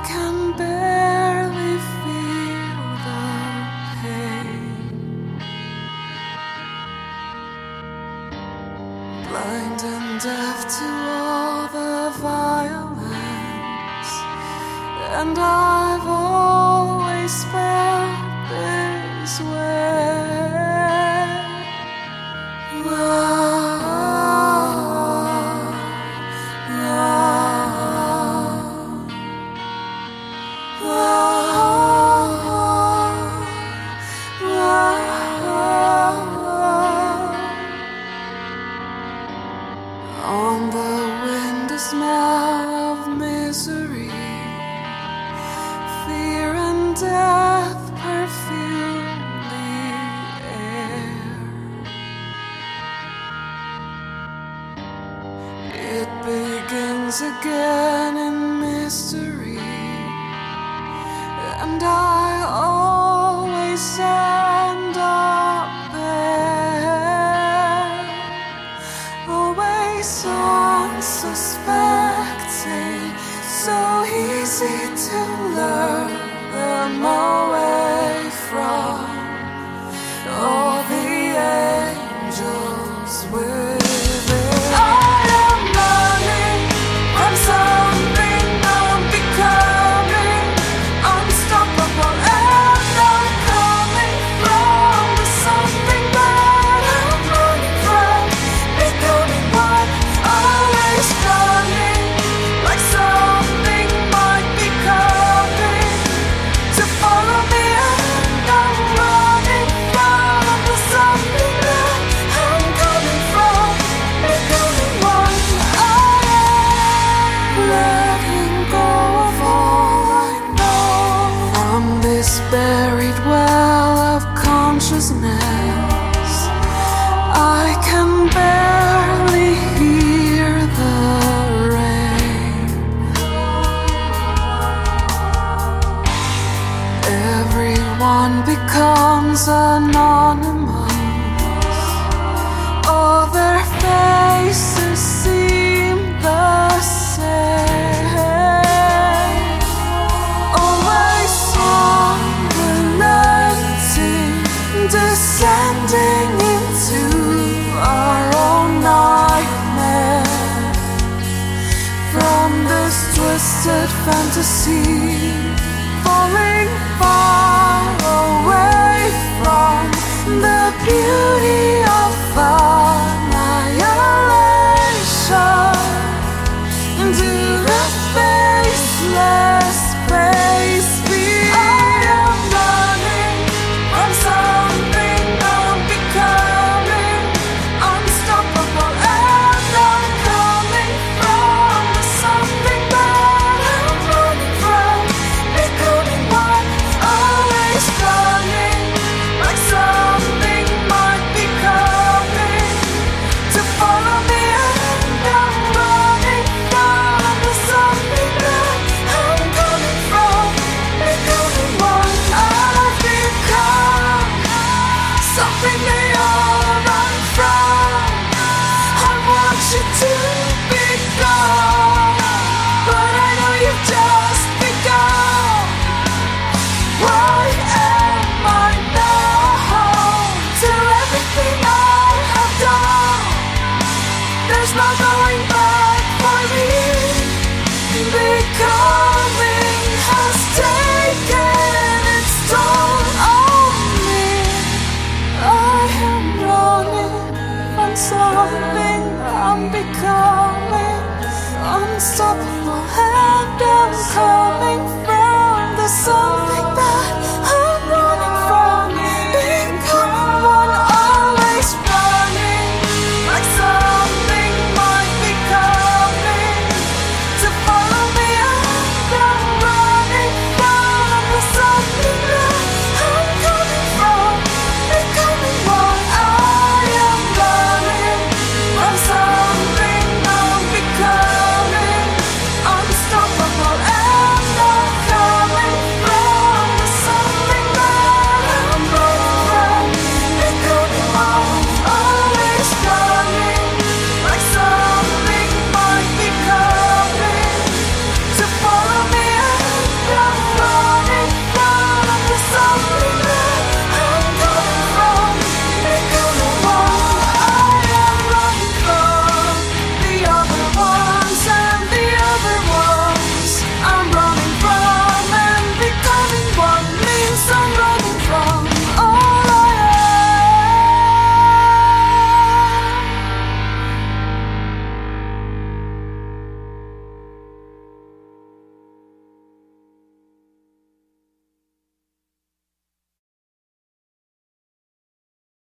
can barely feel the pain. Blind and deaf to all the violence, and I've always felt this way. On the wind, the smell of misery, fear and death perfume the air. It begins again in mystery, and I always end up there, always unsuspecting, so easy to lure them away from all the angels within. I am running from something I'm becoming, unstoppable, and I'm coming from the something that I'm running from, becoming one, always running like something might be coming to follow me, and I'm running from the something that I'm coming from, becoming one. I am letting go of all I know from this buried well of consciousness. I can barely hear the rain. Everyone becomes anonymous. All their faces seem the same. Always unrelenting, descending into our own nightmare. From this twisted fantasy, falling far away from the beauty of annihilation, into the faceless space beyond. I am running from something I'm becoming, unstoppable, and I'm coming from the something that I'm running from, becoming one, always running like something might be coming to follow me, and I'm running from the something that I'm coming from, becoming one. I've become something they all run from. I want you to be gone, but I know you've just begun. Why am I now to everything I have done? There's no going back for me. Becoming has taken its toll on me. I am running from something I'm becoming, unstoppable, and I'm coming from the something